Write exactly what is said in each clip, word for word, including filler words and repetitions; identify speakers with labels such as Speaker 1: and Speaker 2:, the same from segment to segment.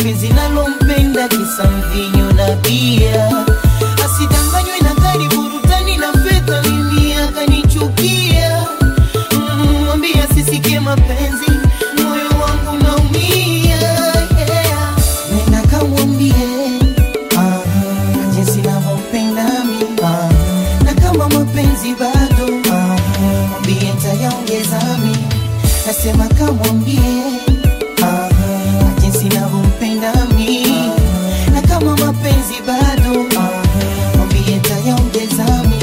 Speaker 1: penzi nalompenda kisa mvinyo na bia. Asidanganywe na gari, burudani na fedha, mimi akanichukia. Mwambie asisikie mapenzi, moyo wangu naumia, yeah. Nenda kamwambie ah, jinsi navyompenda mimi ah, na kama mapenzi bado ah, mwambie nitayaongeza mimi. Nasema kamwambie ah, jinsi navyompenda mimi na kama mapenzi bado ah, mwambie nitayaongeza mimi.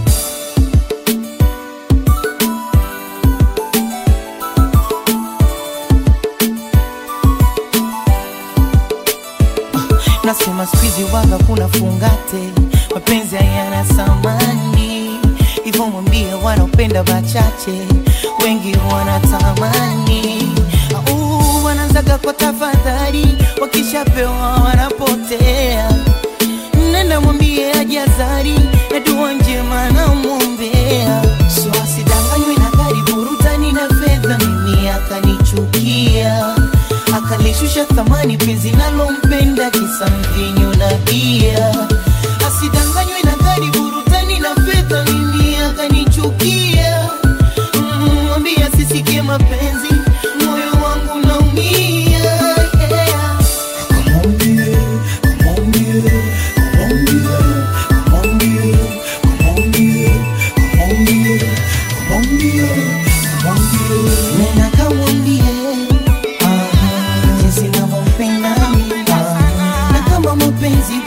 Speaker 1: Nasema squeeze waga kuna fungate, mapenzi hayana samani. Hivyo mwambie wanaopenda bachache, wengi wanatamani. Au wanaanzaga kwa tafadhali, wakishapewa wanapotea. Nenda mwambie ajazari, na dua njema namuombea. So asidanganywe na gari, burudani na fedha, mimi akanichukia. Akalishusha thamani penzi nalompenda kisa mvinyo na bia. Asidanganywe na gari, burudani na fedha, mimi akanichukia. Mwambie asisikie mapenzi, moyo wangu naumia, yeah.
Speaker 2: Mwambie, mwambie, mwambie, mwambie, mwambie, mwambie, mwambie, mwambie.
Speaker 1: Nena kamwambie ah, jinsi navyompenda mimi ah, na kama mapenzi